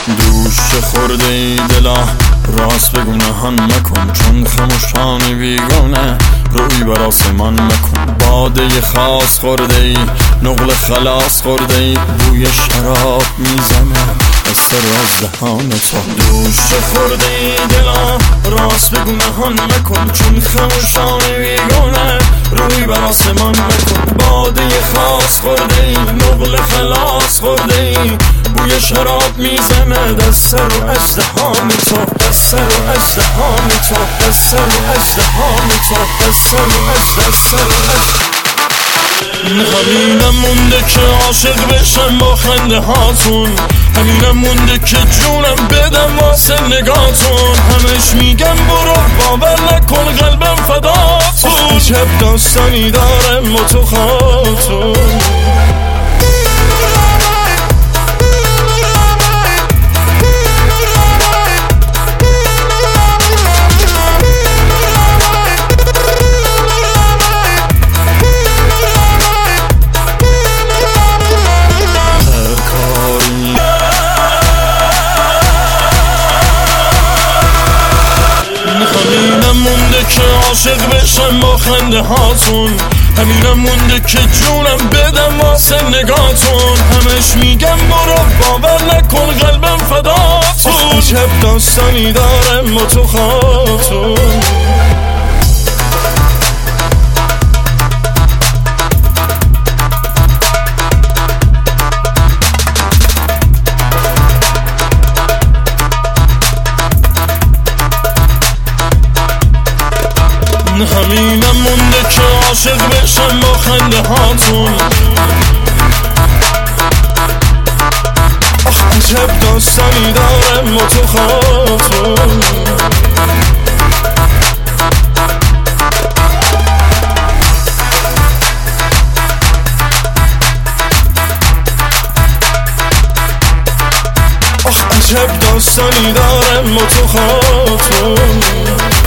دوش خورده ای دلا راست بگو نهان مکن، چون خموشانی بیگانه روی بر آسمان مکن. باده خاص خورده ای نقل خلاص خورده ای، بوی شراب میزنه از سر از دهان تو. دوش خورده ای دلا راست بگو نهان مکن، چون خموشانی بیگانه روی بر آسمان مکن. باده خاص خورده ای نقل خلاص خورده ای، بوی شراب میزنه دست سر و ازدهان تو، دست سر و ازدهان تو، دست سر و ازدهان تو، دست سر و ازدهان. همینم مونده که عاشق بشم با خنده هاتون، همینم مونده که جونم بدم واسه نگاتون. همش میگم برو باور نکن قلبم فداتون، عجب داستانی دارم با تو خاتون. همینم مونده که عاشق بشم با خنده هاتون، همینم مونده که جونم بدم واسه نگاتون. همش میگم برو باور نکن قلبم فداتون، عجب داستانی دارم با تو خاتون. همینم مونده که عاشق بشم با خنده هاتون، آخ عجب داستانی دارم با تو خاتون. آخ عجب داستانی دارم با تو خاتون.